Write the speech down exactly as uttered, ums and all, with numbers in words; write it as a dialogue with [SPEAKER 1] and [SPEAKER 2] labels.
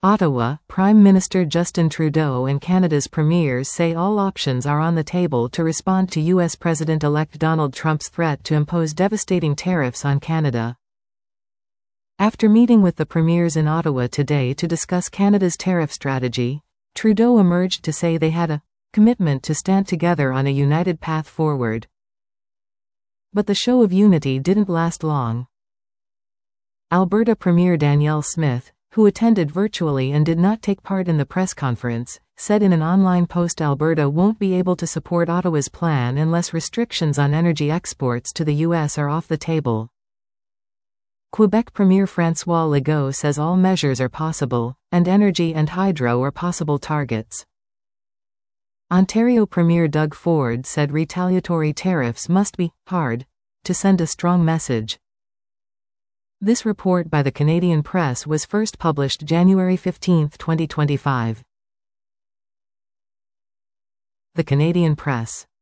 [SPEAKER 1] Ottawa, Prime Minister Justin Trudeau and Canada's premiers say all options are on the table to respond to U S President-elect Donald Trump's threat to impose devastating tariffs on Canada. After meeting with the premiers in Ottawa today to discuss Canada's tariff strategy, Trudeau emerged to say they had a commitment to stand together on a united path forward. But the show of unity didn't last long. Alberta Premier Danielle Smith, who attended virtually and did not take part in the press conference, said in an online post Alberta won't be able to support Ottawa's plan unless restrictions on energy exports to the U S are off the table. Quebec Premier François Legault says all measures are possible, and energy and hydro are possible targets. Ontario Premier Doug Ford said retaliatory tariffs must be hard to send a strong message. This report by the Canadian Press was first published January fifteenth, twenty twenty-five. The Canadian Press.